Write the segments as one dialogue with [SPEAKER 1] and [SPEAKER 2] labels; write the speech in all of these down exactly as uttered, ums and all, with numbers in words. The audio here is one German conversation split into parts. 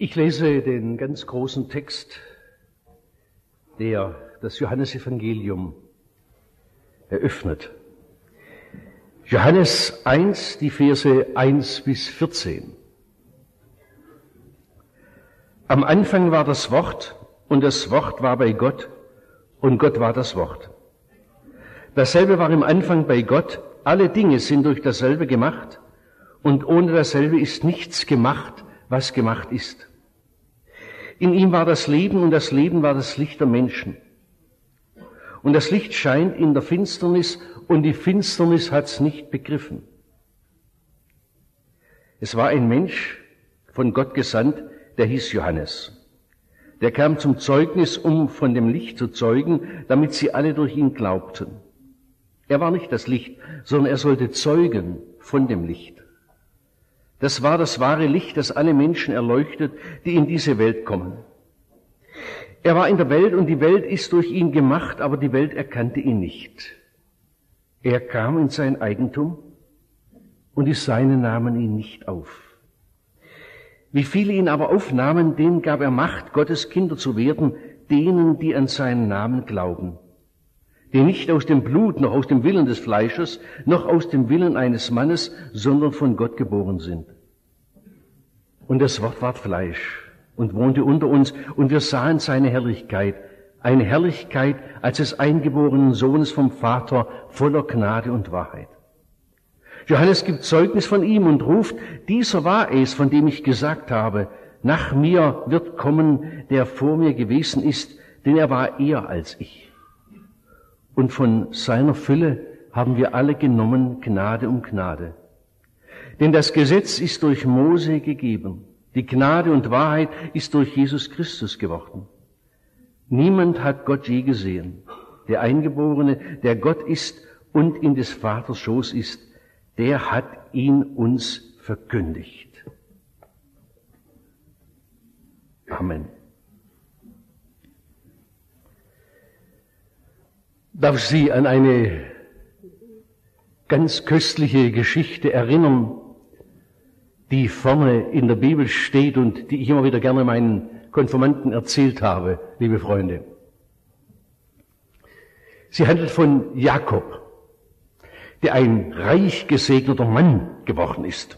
[SPEAKER 1] Ich lese den ganz großen Text, der das Johannesevangelium eröffnet. Johannes eins, die Verse eins bis vierzehn. Am Anfang war das Wort, und das Wort war bei Gott, und Gott war das Wort. Dasselbe war im Anfang bei Gott, alle Dinge sind durch dasselbe gemacht, und ohne dasselbe ist nichts gemacht, was gemacht ist. In ihm war das Leben, und das Leben war das Licht der Menschen. Und das Licht scheint in der Finsternis, und die Finsternis hat's nicht begriffen. Es war ein Mensch, von Gott gesandt, der hieß Johannes. Der kam zum Zeugnis, um von dem Licht zu zeugen, damit sie alle durch ihn glaubten. Er war nicht das Licht, sondern er sollte zeugen von dem Licht. Das war das wahre Licht, das alle Menschen erleuchtet, die in diese Welt kommen. Er war in der Welt, und die Welt ist durch ihn gemacht, aber die Welt erkannte ihn nicht. Er kam in sein Eigentum, und die Seinen nahmen ihn nicht auf. Wie viele ihn aber aufnahmen, denen gab er Macht, Gottes Kinder zu werden, denen, die an seinen Namen glauben, die nicht aus dem Blut, noch aus dem Willen des Fleisches, noch aus dem Willen eines Mannes, sondern von Gott geboren sind. Und das Wort ward Fleisch und wohnte unter uns, und wir sahen seine Herrlichkeit, eine Herrlichkeit als des eingeborenen Sohnes vom Vater, voller Gnade und Wahrheit. Johannes gibt Zeugnis von ihm und ruft, dieser war es, von dem ich gesagt habe, nach mir wird kommen, der vor mir gewesen ist, denn er war eher als ich. Und von seiner Fülle haben wir alle genommen, Gnade um Gnade. Denn das Gesetz ist durch Mose gegeben, die Gnade und Wahrheit ist durch Jesus Christus geworden. Niemand hat Gott je gesehen. Der Eingeborene, der Gott ist und in des Vaters Schoß ist, der hat ihn uns verkündigt. Amen. Darf ich Sie an eine ganz köstliche Geschichte erinnern, die vorne in der Bibel steht und die ich immer wieder gerne meinen Konfirmanden erzählt habe, liebe Freunde. Sie handelt von Jakob, der ein reich gesegneter Mann geworden ist.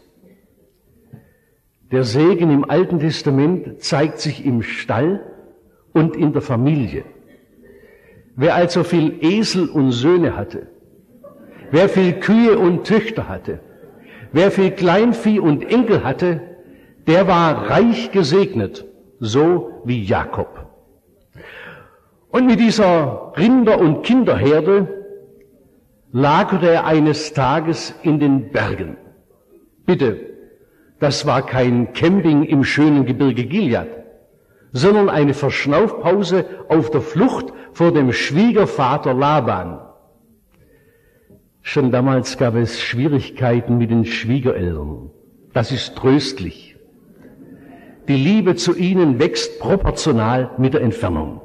[SPEAKER 1] Der Segen im Alten Testament zeigt sich im Stall und in der Familie. Wer also viel Esel und Söhne hatte, wer viel Kühe und Töchter hatte, wer viel Kleinvieh und Enkel hatte, der war reich gesegnet, so wie Jakob. Und mit dieser Rinder- und Kinderherde lagerte er eines Tages in den Bergen. Bitte, das war kein Camping im schönen Gebirge Gilead, sondern eine Verschnaufpause auf der Flucht vor dem Schwiegervater Laban. Schon damals gab es Schwierigkeiten mit den Schwiegereltern. Das ist tröstlich. Die Liebe zu ihnen wächst proportional mit der Entfernung.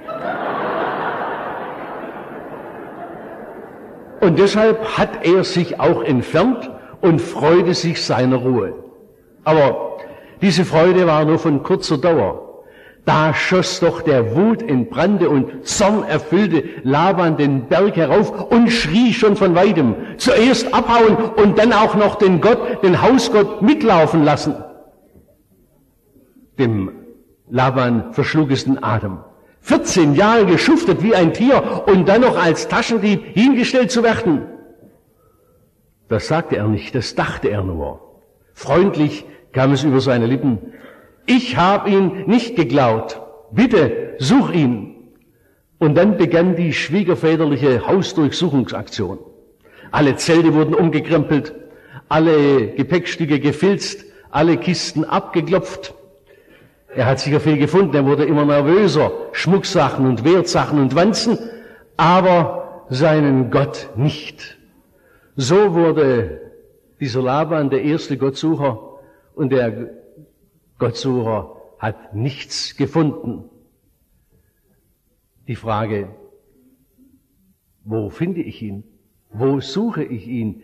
[SPEAKER 1] Und deshalb hat er sich auch entfernt und freute sich seiner Ruhe. Aber diese Freude war nur von kurzer Dauer. Da schoss doch der Wut entbrannte und Zorn erfüllte Laban den Berg herauf und schrie schon von weitem, zuerst abhauen und dann auch noch den Gott, den Hausgott mitlaufen lassen. Dem Laban verschlug es den Atem. vierzehn Jahre geschuftet wie ein Tier und dann noch als Taschendieb hingestellt zu werden. Das sagte er nicht, das dachte er nur. Freundlich kam es über seine Lippen. Ich habe ihn nicht geklaut. Bitte, such ihn. Und dann begann die schwiegerväterliche Hausdurchsuchungsaktion. Alle Zelte wurden umgekrempelt, alle Gepäckstücke gefilzt, alle Kisten abgeklopft. Er hat sicher viel gefunden, er wurde immer nervöser, Schmucksachen und Wertsachen und Wanzen, aber seinen Gott nicht. So wurde dieser Laban der erste Gottsucher, und der Gottsucher hat nichts gefunden. Die Frage, wo finde ich ihn? Wo suche ich ihn?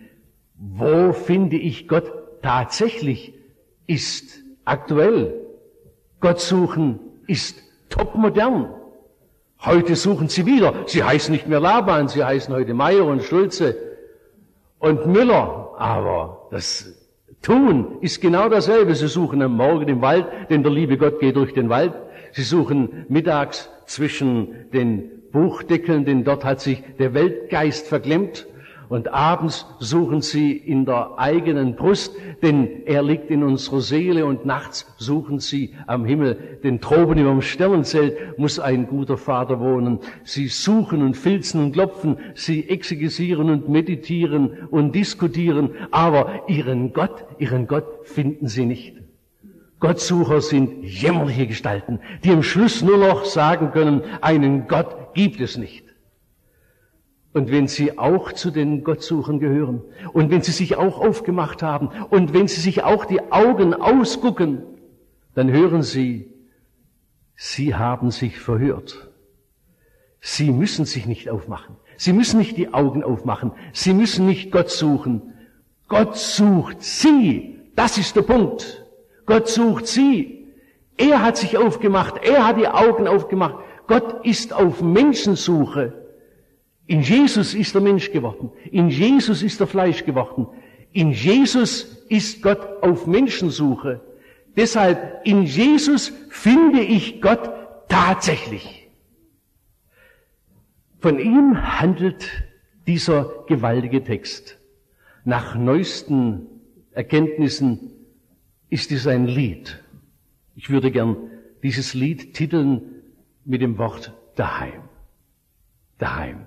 [SPEAKER 1] Wo finde ich Gott tatsächlich? Ist aktuell. Gott suchen ist topmodern. Heute suchen sie wieder. Sie heißen nicht mehr Laban, sie heißen heute Meier und Schulze und Müller. Aber das Tun ist genau dasselbe. Sie suchen am Morgen im Wald, denn der liebe Gott geht durch den Wald. Sie suchen mittags zwischen den Buchdeckeln, denn dort hat sich der Weltgeist verklemmt. Und abends suchen sie in der eigenen Brust, denn er liegt in unserer Seele. Und nachts suchen sie am Himmel, denn droben über dem Sternenzelt muss ein guter Vater wohnen. Sie suchen und filzen und klopfen, sie exegesieren und meditieren und diskutieren, aber ihren Gott, ihren Gott finden sie nicht. Gottsucher sind jämmerliche Gestalten, die am Schluss nur noch sagen können, einen Gott gibt es nicht. Und wenn Sie auch zu den Gottsuchern gehören und wenn Sie sich auch aufgemacht haben und wenn Sie sich auch die Augen ausgucken, dann hören Sie, Sie haben sich verhört. Sie müssen sich nicht aufmachen. Sie müssen nicht die Augen aufmachen. Sie müssen nicht Gott suchen. Gott sucht Sie. Das ist der Punkt. Gott sucht Sie. Er hat sich aufgemacht. Er hat die Augen aufgemacht. Gott ist auf Menschensuche. In Jesus ist er Mensch geworden. In Jesus ist er Fleisch geworden. In Jesus ist Gott auf Menschensuche. Deshalb, in Jesus finde ich Gott tatsächlich. Von ihm handelt dieser gewaltige Text. Nach neuesten Erkenntnissen ist es ein Lied. Ich würde gern dieses Lied titeln mit dem Wort daheim. Daheim.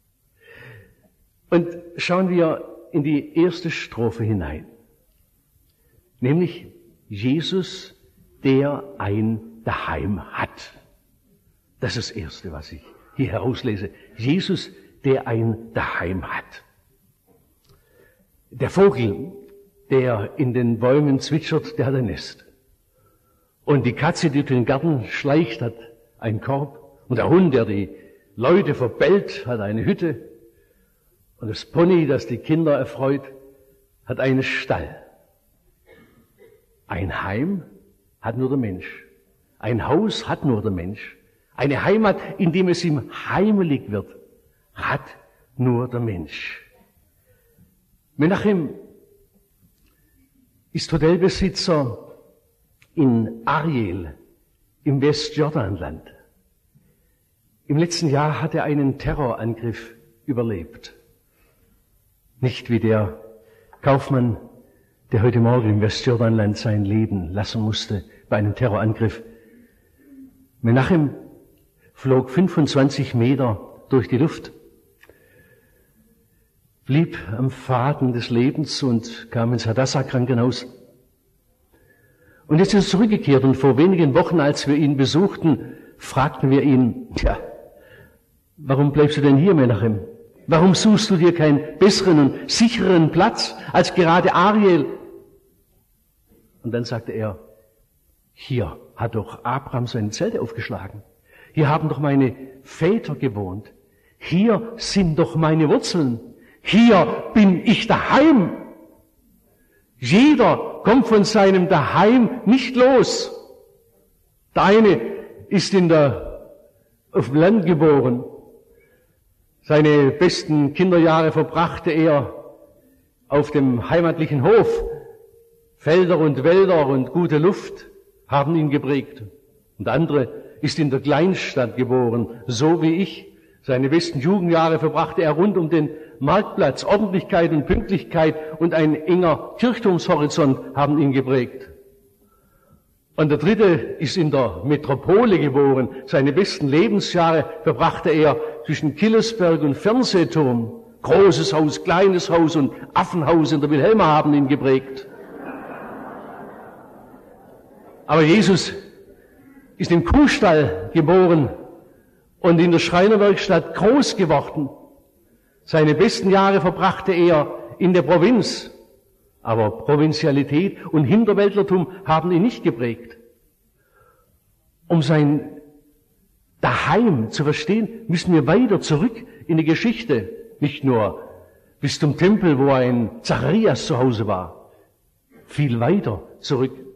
[SPEAKER 1] Und schauen wir in die erste Strophe hinein. Nämlich Jesus, der ein Daheim hat. Das ist das Erste, was ich hier herauslese. Jesus, der ein Daheim hat. Der Vogel, der in den Bäumen zwitschert, der hat ein Nest. Und die Katze, die durch den Garten schleicht, hat einen Korb. Und der Hund, der die Leute verbellt, hat eine Hütte. Und das Pony, das die Kinder erfreut, hat einen Stall. Ein Heim hat nur der Mensch. Ein Haus hat nur der Mensch. Eine Heimat, in dem es ihm heimelig wird, hat nur der Mensch. Menachem ist Hotelbesitzer in Ariel im Westjordanland. Im letzten Jahr hat er einen Terrorangriff überlebt. Nicht wie der Kaufmann, der heute Morgen im Westjordanland sein Leben lassen musste bei einem Terrorangriff. Menachem flog fünfundzwanzig Meter durch die Luft, blieb am Faden des Lebens und kam ins Hadassah-Krankenhaus. Und jetzt ist er zurückgekehrt und vor wenigen Wochen, als wir ihn besuchten, fragten wir ihn, ja, warum bleibst du denn hier, Menachem? Warum suchst du dir keinen besseren und sichereren Platz als gerade Ariel? Und dann sagte er, hier hat doch Abraham seine Zelte aufgeschlagen. Hier haben doch meine Väter gewohnt. Hier sind doch meine Wurzeln. Hier bin ich daheim. Jeder kommt von seinem Daheim nicht los. Der eine ist in der, auf dem Land geboren. Seine besten Kinderjahre verbrachte er auf dem heimatlichen Hof. Felder und Wälder und gute Luft haben ihn geprägt. Und der andere ist in der Kleinstadt geboren, so wie ich. Seine besten Jugendjahre verbrachte er rund um den Marktplatz. Ordentlichkeit und Pünktlichkeit und ein enger Kirchturmshorizont haben ihn geprägt. Und der dritte ist in der Metropole geboren. Seine besten Lebensjahre verbrachte er zwischen Killesberg und Fernsehturm. Großes Haus, kleines Haus und Affenhaus in der Wilhelma haben ihn geprägt. Aber Jesus ist im Kuhstall geboren und in der Schreinerwerkstatt groß geworden. Seine besten Jahre verbrachte er in der Provinz. Aber Provinzialität und Hinterwäldlertum haben ihn nicht geprägt. Um sein Daheim zu verstehen, müssen wir weiter zurück in die Geschichte. Nicht nur bis zum Tempel, wo ein Zacharias zu Hause war. Viel weiter zurück.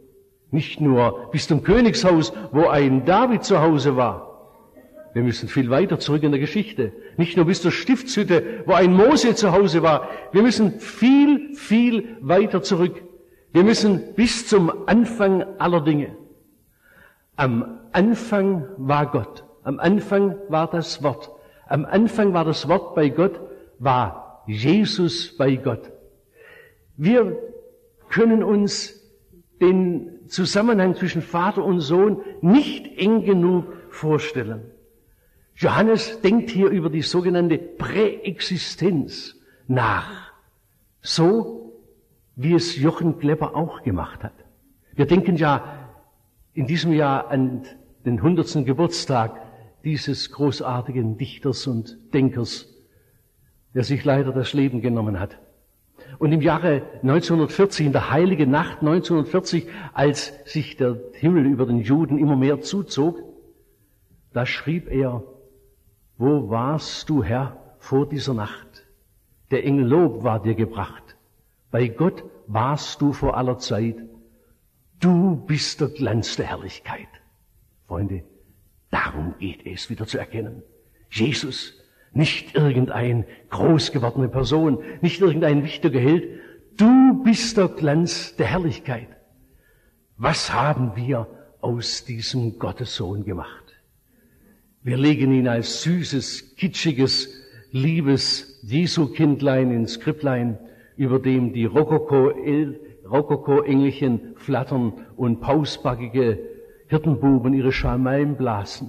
[SPEAKER 1] Nicht nur bis zum Königshaus, wo ein David zu Hause war. Wir müssen viel weiter zurück in der Geschichte. Nicht nur bis zur Stiftshütte, wo ein Mose zu Hause war. Wir müssen viel, viel weiter zurück. Wir müssen bis zum Anfang aller Dinge. Am Anfang war Gott. Am Anfang war das Wort. Am Anfang war das Wort bei Gott, war Jesus bei Gott. Wir können uns den Zusammenhang zwischen Vater und Sohn nicht eng genug vorstellen. Johannes denkt hier über die sogenannte Präexistenz nach, so wie es Jochen Klepper auch gemacht hat. Wir denken ja in diesem Jahr an den hundertsten Geburtstag dieses großartigen Dichters und Denkers, der sich leider das Leben genommen hat. Und im Jahre neunzehnhundertvierzig, in der heiligen Nacht neunzehnhundertvierzig, als sich der Himmel über den Juden immer mehr zuzog, da schrieb er: Wo warst du, Herr, vor dieser Nacht? Der Engel Lob war dir gebracht. Bei Gott warst du vor aller Zeit. Du bist der Glanz der Herrlichkeit. Freunde, darum geht es wieder zu erkennen. Jesus, nicht irgendein groß gewordene Person, nicht irgendein wichtiger Held. Du bist der Glanz der Herrlichkeit. Was haben wir aus diesem Gottessohn gemacht? Wir legen ihn als süßes, kitschiges, liebes Jesu-Kindlein ins Kripplein, über dem die Rokoko-Engelchen flattern und pausbackige Hirtenbuben ihre Schalmeien blasen.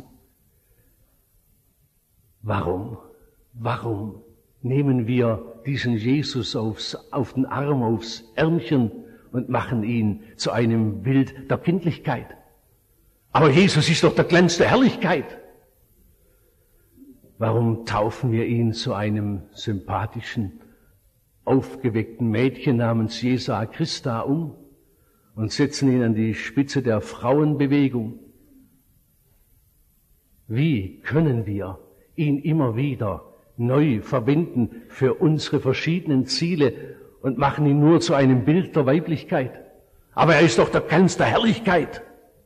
[SPEAKER 1] Warum? Warum nehmen wir diesen Jesus aufs, auf den Arm, aufs Ärmchen und machen ihn zu einem Bild der Kindlichkeit? Aber Jesus ist doch der Glanz der Herrlichkeit. Warum taufen wir ihn zu einem sympathischen, aufgeweckten Mädchen namens Jesu Christa um und setzen ihn an die Spitze der Frauenbewegung? Wie können wir ihn immer wieder neu verwenden für unsere verschiedenen Ziele und machen ihn nur zu einem Bild der Weiblichkeit? Aber er ist doch der Glanz der Herrlichkeit.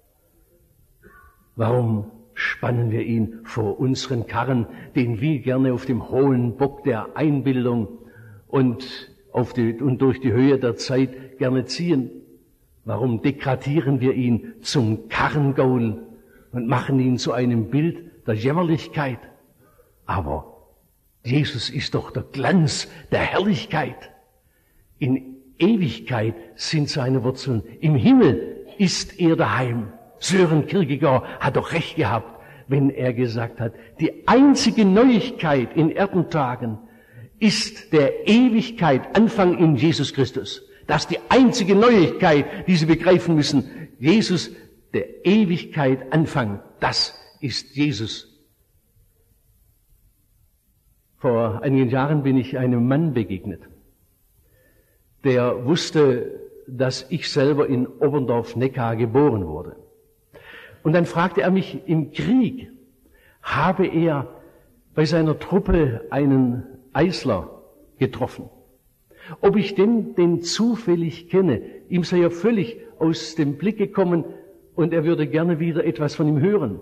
[SPEAKER 1] Warum spannen wir ihn vor unseren Karren, den wir gerne auf dem hohen Bock der Einbildung und, auf die, und durch die Höhe der Zeit gerne ziehen? Warum degradieren wir ihn zum Karrengaul und machen ihn zu einem Bild der Jämmerlichkeit? Aber Jesus ist doch der Glanz der Herrlichkeit. In Ewigkeit sind seine Wurzeln. Im Himmel ist er daheim. Sören Kierkegaard hat doch recht gehabt, wenn er gesagt hat, die einzige Neuigkeit in Erdentagen ist der Ewigkeit Anfang in Jesus Christus. Das ist die einzige Neuigkeit, die Sie begreifen müssen. Jesus, der Ewigkeit Anfang, das ist Jesus. Vor einigen Jahren bin ich einem Mann begegnet, der wusste, dass ich selber in Oberndorf-Neckar geboren wurde. Und dann fragte er mich, im Krieg habe er bei seiner Truppe einen Eisler getroffen. Ob ich denn den zufällig kenne, ihm sei er völlig aus dem Blick gekommen und er würde gerne wieder etwas von ihm hören.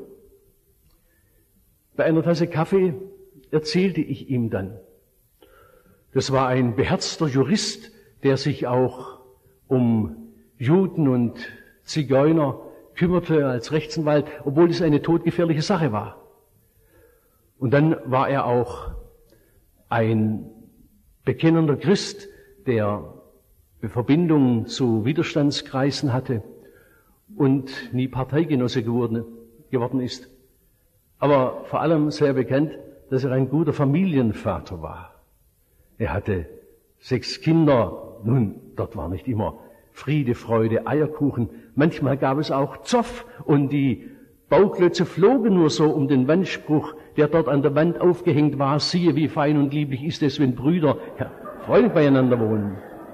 [SPEAKER 1] Bei einer Tasse Kaffee erzählte ich ihm dann. Das war ein beherzter Jurist, der sich auch um Juden und Zigeuner kümmerte als Rechtsanwalt, obwohl es eine todgefährliche Sache war. Und dann war er auch ein bekennender Christ, der Verbindungen zu Widerstandskreisen hatte und nie Parteigenosse geworden, geworden ist. Aber vor allem sehr bekannt, dass er ein guter Familienvater war. Er hatte sechs Kinder. Nun, dort war nicht immer Friede, Freude, Eierkuchen. Manchmal gab es auch Zoff und die Bauklötze flogen nur so um den Wandspruch, der dort an der Wand aufgehängt war. Siehe, wie fein und lieblich ist es, wenn Brüder ja, freundlich beieinander wohnen.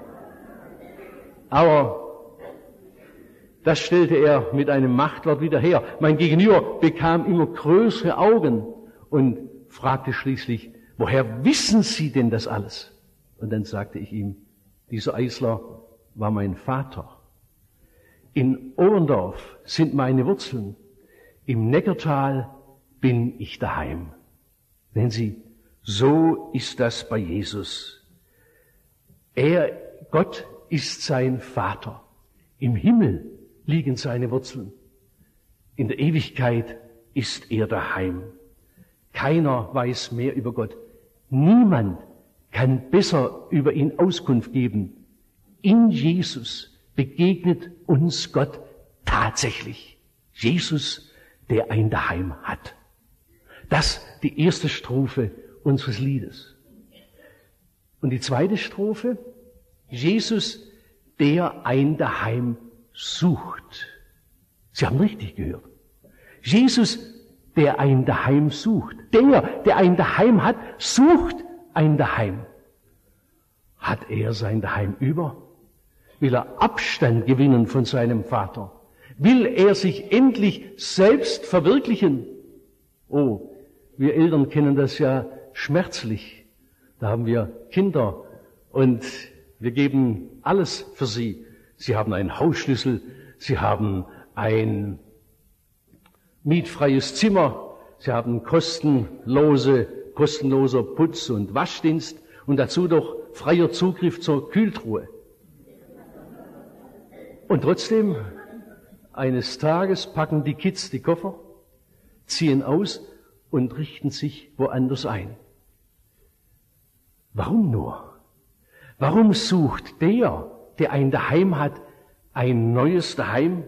[SPEAKER 1] Aber das stellte er mit einem Machtwort wieder her. Mein Gegenüber bekam immer größere Augen und fragte schließlich, woher wissen Sie denn das alles? Und dann sagte ich ihm, dieser Eisler war mein Vater. In Oberndorf sind meine Wurzeln, im Neckartal bin ich daheim. Sehen Sie, so ist das bei Jesus. Er, Gott ist sein Vater. Im Himmel liegen seine Wurzeln. In der Ewigkeit ist er daheim. Keiner weiß mehr über Gott. Niemand kann besser über ihn Auskunft geben. In Jesus begegnet uns Gott tatsächlich. Jesus, der ein Daheim hat. Das die erste Strophe unseres Liedes. Und die zweite Strophe, Jesus, der ein Daheim sucht. Sie haben richtig gehört. Jesus, der ein Daheim sucht. Der, der ein Daheim hat, sucht ein Daheim. Hat er sein Daheim über? Will er Abstand gewinnen von seinem Vater? Will er sich endlich selbst verwirklichen? Oh, wir Eltern kennen das ja schmerzlich. Da haben wir Kinder und wir geben alles für sie. Sie haben einen Hausschlüssel, sie haben ein mietfreies Zimmer, sie haben kostenlose, kostenloser Putz- und Waschdienst und dazu doch freier Zugriff zur Kühltruhe. Und trotzdem, eines Tages packen die Kids die Koffer, ziehen aus und richten sich woanders ein. Warum nur? Warum sucht der, der ein Daheim hat, ein neues Daheim?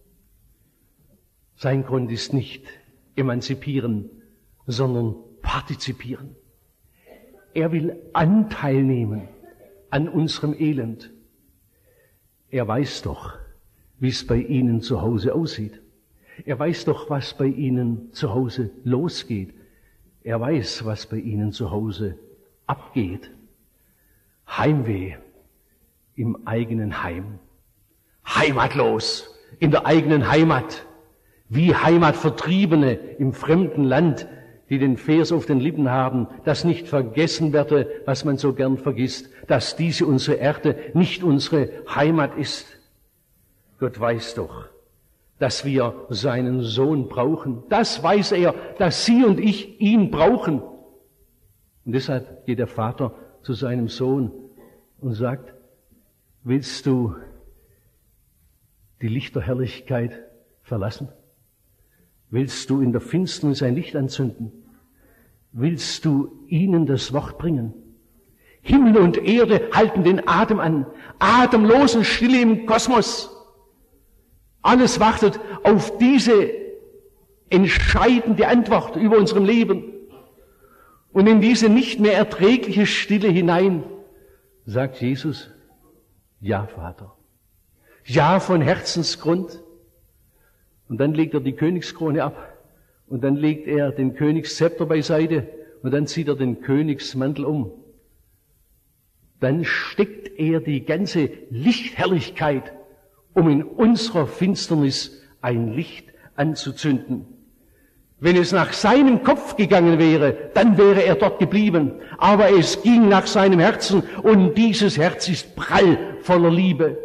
[SPEAKER 1] Sein Grund ist nicht emanzipieren, sondern partizipieren. Er will Anteil nehmen an unserem Elend. Er weiß doch, wie es bei Ihnen zu Hause aussieht. Er weiß doch, was bei Ihnen zu Hause losgeht. Er weiß, was bei Ihnen zu Hause abgeht. Heimweh im eigenen Heim. Heimatlos in der eigenen Heimat. Wie Heimatvertriebene im fremden Land, die den Vers auf den Lippen haben, dass nicht vergessen werde, was man so gern vergisst, dass diese unsere Erde nicht unsere Heimat ist. Gott weiß doch, dass wir seinen Sohn brauchen. Das weiß er, dass Sie und ich ihn brauchen. Und deshalb geht der Vater zu seinem Sohn und sagt, willst du die Lichterherrlichkeit verlassen? Willst du in der Finsternis ein Licht anzünden? Willst du ihnen das Wort bringen? Himmel und Erde halten den Atem an, atemlos und Stille im Kosmos. Alles wartet auf diese entscheidende Antwort über unserem Leben. Und in diese nicht mehr erträgliche Stille hinein sagt Jesus, ja, Vater. Ja, von Herzensgrund. Und dann legt er die Königskrone ab. Und dann legt er den Königszepter beiseite. Und dann zieht er den Königsmantel um. Dann steckt er die ganze Lichtherrlichkeit, um in unserer Finsternis ein Licht anzuzünden. Wenn es nach seinem Kopf gegangen wäre, dann wäre er dort geblieben. Aber es ging nach seinem Herzen und dieses Herz ist prall voller Liebe.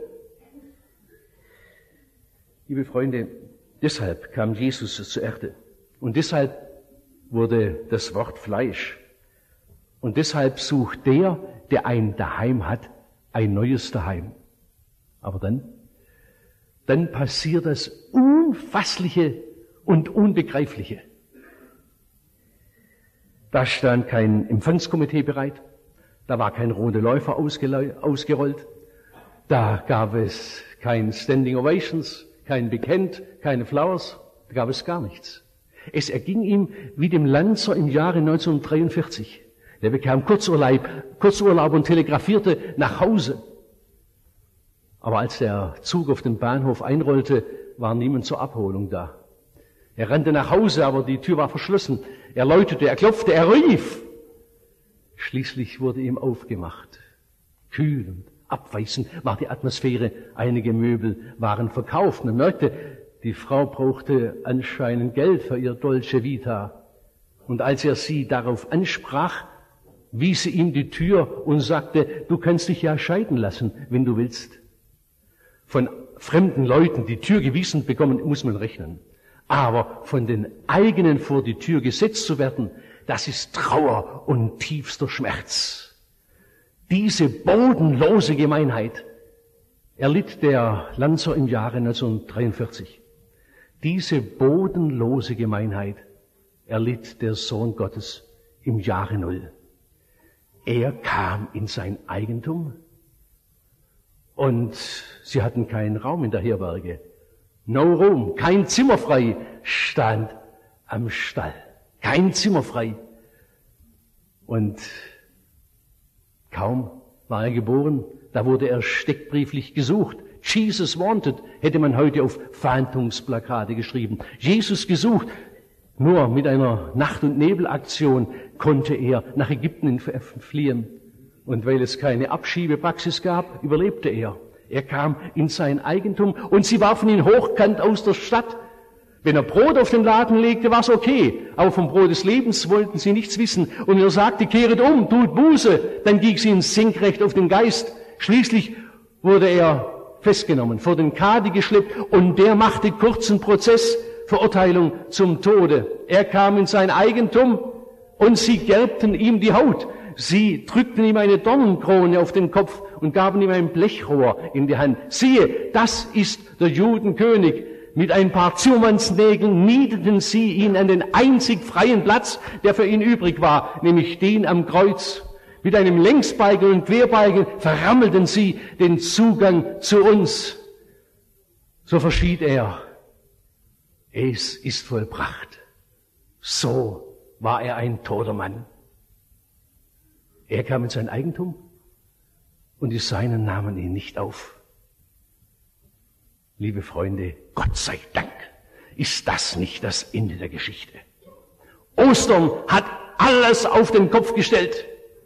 [SPEAKER 1] Liebe Freunde, deshalb kam Jesus zur Erde. Und deshalb wurde das Wort Fleisch. Und deshalb sucht der, der ein Daheim hat, ein neues Daheim. Aber dann, dann passiert das Unfassliche und Unbegreifliche. Da stand kein Empfangskomitee bereit, da war kein roter Läufer ausgerollt, da gab es kein Standing Ovations, kein Big Hand, keine Flowers, da gab es gar nichts. Es erging ihm wie dem Lanzer im Jahre neunzehnhundertdreiundvierzig. Der bekam Kurzurlaub, Kurzurlaub und telegrafierte nach Hause. Aber als der Zug auf den Bahnhof einrollte, war niemand zur Abholung da. Er rannte nach Hause, aber die Tür war verschlossen. Er läutete, er klopfte, er rief. Schließlich wurde ihm aufgemacht. Kühl und abweisend war die Atmosphäre. Einige Möbel waren verkauft. Man merkte, die Frau brauchte anscheinend Geld für ihr Dolce Vita. Und als er sie darauf ansprach, wies sie ihm die Tür und sagte, du kannst dich ja scheiden lassen, wenn du willst. Von, fremden Leuten die Tür gewiesen bekommen, muss man rechnen. Aber von den eigenen vor die Tür gesetzt zu werden, das ist Trauer und tiefster Schmerz. Diese bodenlose Gemeinheit erlitt der Lanzer im Jahre neunzehnhundertdreiundvierzig. Diese bodenlose Gemeinheit erlitt der Sohn Gottes im Jahre Null. Er kam in sein Eigentum und sie hatten keinen Raum in der Herberge. No room, kein Zimmer frei, stand am Stall. Kein Zimmer frei. Und kaum war er geboren, da wurde er steckbrieflich gesucht. Jesus wanted, hätte man heute auf Fahndungsplakate geschrieben. Jesus gesucht. Nur mit einer Nacht- und Nebelaktion konnte er nach Ägypten fliehen. Und weil es keine Abschiebepraxis gab, überlebte er. Er kam in sein Eigentum und sie warfen ihn hochkant aus der Stadt. Wenn er Brot auf den Laden legte, war es okay. Aber vom Brot des Lebens wollten sie nichts wissen. Und er sagte, kehret um, tut Buße. Dann ging sie ihn senkrecht auf den Geist. Schließlich wurde er festgenommen, vor den Kadi geschleppt und der machte kurzen Prozess, Verurteilung zum Tode. Er kam in sein Eigentum und sie gerbten ihm die Haut. Sie drückten ihm eine Dornenkrone auf den Kopf und gaben ihm ein Blechrohr in die Hand. Siehe, das ist der Judenkönig. Mit ein paar Zimmermannsnägeln niedeten sie ihn an den einzig freien Platz, der für ihn übrig war, nämlich den am Kreuz. Mit einem Längsbalken und Querbalken verrammelten sie den Zugang zu uns. So verschied er. Es ist vollbracht. So war er ein toter Mann. Er kam in sein Eigentum und die Seinen nahmen ihn nicht auf. Liebe Freunde, Gott sei Dank ist das nicht das Ende der Geschichte. Ostern hat alles auf den Kopf gestellt.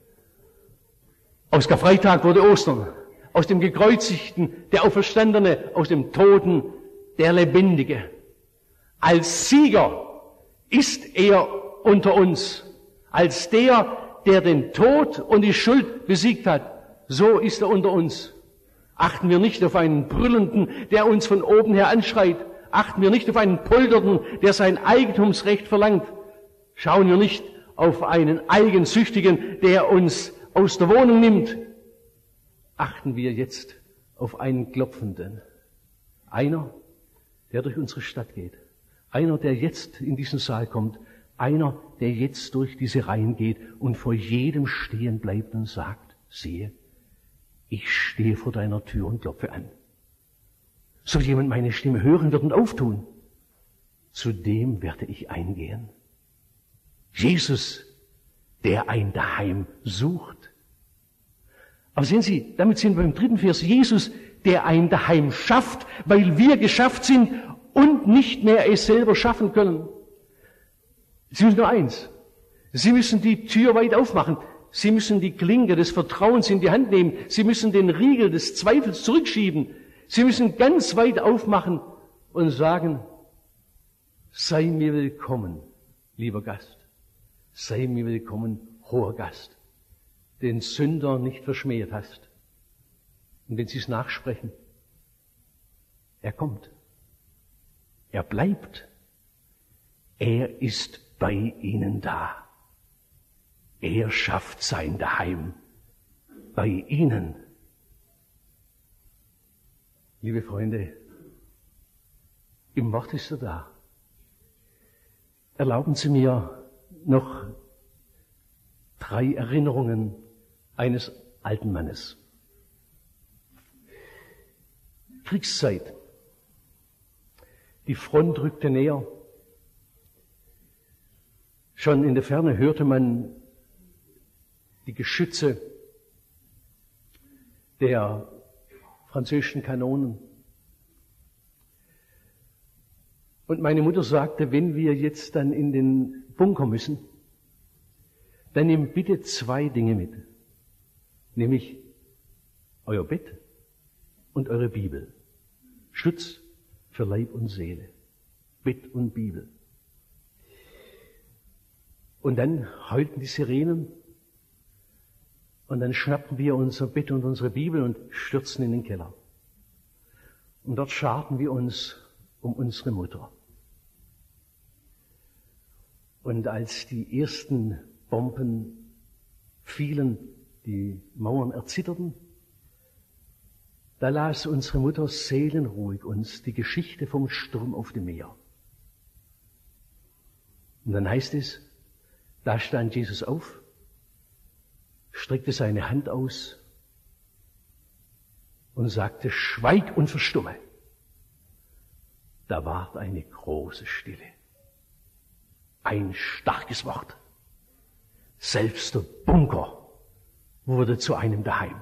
[SPEAKER 1] Aus Karfreitag wurde Ostern. Aus dem Gekreuzigten der Auferstandene, aus dem Toten der Lebendige. Als Sieger ist er unter uns. Als der, der den Tod und die Schuld besiegt hat, so ist er unter uns. Achten wir nicht auf einen Brüllenden, der uns von oben her anschreit. Achten wir nicht auf einen Polternden, der sein Eigentumsrecht verlangt. Schauen wir nicht auf einen Eigensüchtigen, der uns aus der Wohnung nimmt. Achten wir jetzt auf einen Klopfenden. Einer, der durch unsere Stadt geht. Einer, der jetzt in diesen Saal kommt. Einer, der jetzt durch diese Reihen geht und vor jedem stehen bleibt und sagt, siehe, ich stehe vor deiner Tür und klopfe an. Soll jemand meine Stimme hören wird und auftun? Zu dem werde ich eingehen. Jesus, der ein Daheim sucht. Aber sehen Sie, damit sind wir beim dritten Vers. Jesus, der ein Daheim schafft, weil wir geschafft sind und nicht mehr es selber schaffen können. Sie müssen nur eins. Sie müssen die Tür weit aufmachen. Sie müssen die Klinke des Vertrauens in die Hand nehmen. Sie müssen den Riegel des Zweifels zurückschieben. Sie müssen ganz weit aufmachen und sagen, sei mir willkommen, lieber Gast. Sei mir willkommen, hoher Gast, den Sünder nicht verschmäht hast. Und wenn Sie es nachsprechen, er kommt. Er bleibt. Er ist bei Ihnen da. Er schafft sein Daheim bei Ihnen. Liebe Freunde, im Wort ist er da. Erlauben Sie mir noch drei Erinnerungen eines alten Mannes. Kriegszeit. Die Front rückte näher. Schon in der Ferne hörte man die Geschütze der französischen Kanonen. Und meine Mutter sagte, wenn wir jetzt dann in den Bunker müssen, dann nehmt bitte zwei Dinge mit. Nämlich euer Bett und eure Bibel. Schutz für Leib und Seele. Bett und Bibel. Und dann heulten die Sirenen. Und dann schnappten wir unser Bett und unsere Bibel und stürzten in den Keller. Und dort scharten wir uns um unsere Mutter. Und als die ersten Bomben fielen, die Mauern erzitterten, da las unsere Mutter seelenruhig uns die Geschichte vom Sturm auf dem Meer. Und dann heißt es, da stand Jesus auf, streckte seine Hand aus und sagte, schweig und verstumme. Da ward eine große Stille. Ein starkes Wort. Selbst der Bunker wurde zu einem Daheim.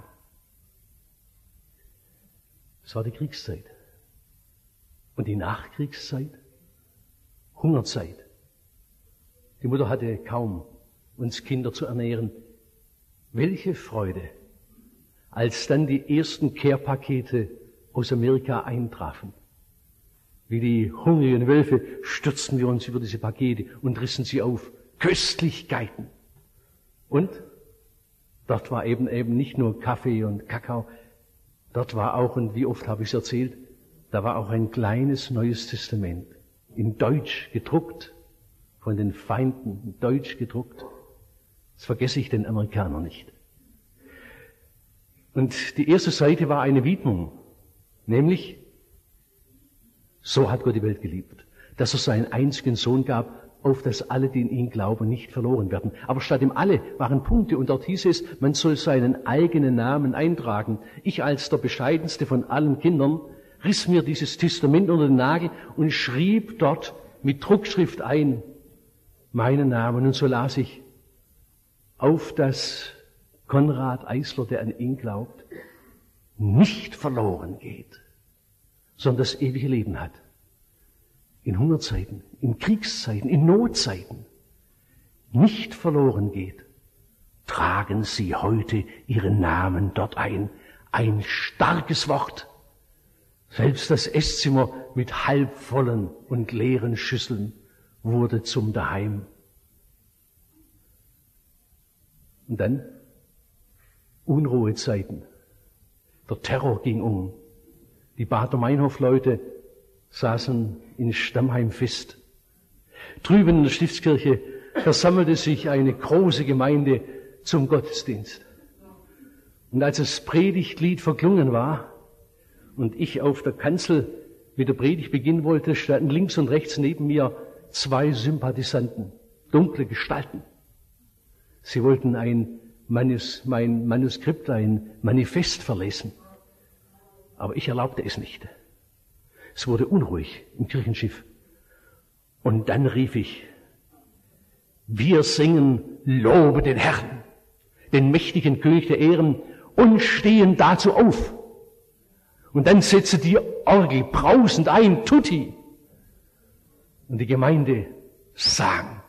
[SPEAKER 1] Es war die Kriegszeit. Und die Nachkriegszeit, Hungerzeit. Die Mutter hatte kaum, uns Kinder zu ernähren. Welche Freude, als dann die ersten Care-Pakete aus Amerika eintrafen. Wie die hungrigen Wölfe stürzten wir uns über diese Pakete und rissen sie auf. Köstlichkeiten. Und dort war eben eben nicht nur Kaffee und Kakao, dort war auch, und wie oft habe ich es erzählt, da war auch ein kleines Neues Testament, in Deutsch gedruckt, von den Feinden, in Deutsch gedruckt. Das vergesse ich den Amerikanern nicht. Und die erste Seite war eine Widmung, nämlich, so hat Gott die Welt geliebt, dass er seinen einzigen Sohn gab, auf dass alle, die in ihn glauben, nicht verloren werden. Aber statt dem alle waren Punkte, und dort hieß es, man soll seinen eigenen Namen eintragen. Ich als der bescheidenste von allen Kindern riss mir dieses Testament unter den Nagel und schrieb dort mit Druckschrift ein meinen Namen. Und so las ich, auf dass Konrad Eisler, der an ihn glaubt, nicht verloren geht, sondern das ewige Leben hat. In Hungerzeiten, in Kriegszeiten, in Notzeiten nicht verloren geht, tragen Sie heute Ihren Namen dort ein. Ein starkes Wort. Selbst das Esszimmer mit halbvollen und leeren Schüsseln wurde zum Daheim. Und dann Unruhezeiten. Der Terror ging um. Die Baader-Meinhof-Leute saßen in Stammheim fest. Drüben in der Stiftskirche versammelte sich eine große Gemeinde zum Gottesdienst. Und als das Predigtlied verklungen war und ich auf der Kanzel mit der Predigt beginnen wollte, standen links und rechts neben mir zwei Sympathisanten, dunkle Gestalten. Sie wollten ein Manus, mein Manuskript, ein Manifest verlesen. Aber ich erlaubte es nicht. Es wurde unruhig im Kirchenschiff. Und dann rief ich, wir singen, lobe den Herrn, den mächtigen König der Ehren, und stehen dazu auf. Und dann setzte die Orgel brausend ein, Tutti. Und die Gemeinde sang,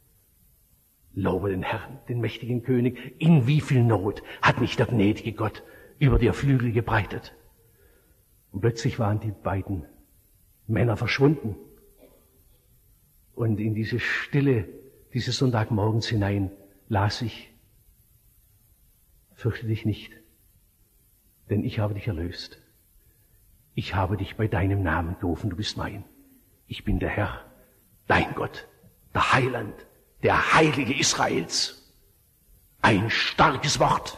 [SPEAKER 1] lobe den Herrn, den mächtigen König, in wie viel Not hat nicht der gnädige Gott über dir Flügel gebreitet. Und plötzlich waren die beiden Männer verschwunden. Und in diese Stille dieses Sonntagmorgens hinein las ich, fürchte dich nicht, denn ich habe dich erlöst. Ich habe dich bei deinem Namen gerufen, du bist mein. Ich bin der Herr, dein Gott, der Heiland, der Heilige Israels. Ein starkes Wort.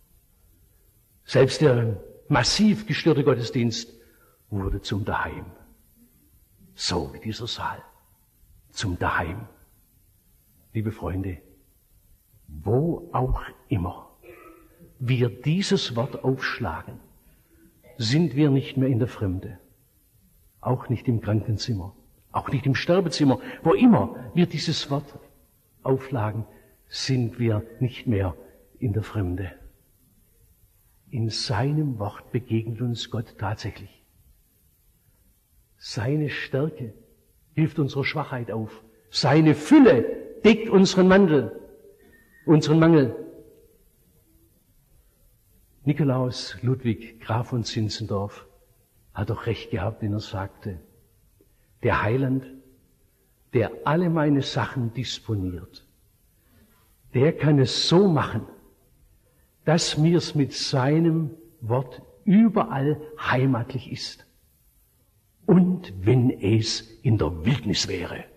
[SPEAKER 1] Selbst der massiv gestörte Gottesdienst wurde zum Daheim. So wie dieser Saal zum Daheim. Liebe Freunde, wo auch immer wir dieses Wort aufschlagen, sind wir nicht mehr in der Fremde. Auch nicht im Krankenzimmer, auch nicht im Sterbezimmer. Wo immer wir dieses Wort aufschlagen, sind wir nicht mehr in der Fremde. In seinem Wort begegnet uns Gott tatsächlich. Seine Stärke hilft unserer Schwachheit auf. Seine Fülle deckt unseren Mangel, unseren Mangel. Nikolaus Ludwig, Graf von Zinzendorf, hat doch recht gehabt, wenn er sagte, der Heiland, der alle meine Sachen disponiert, der kann es so machen, dass mir's mit seinem Wort überall heimatlich ist.
[SPEAKER 2] Und wenn es in der Wildnis wäre.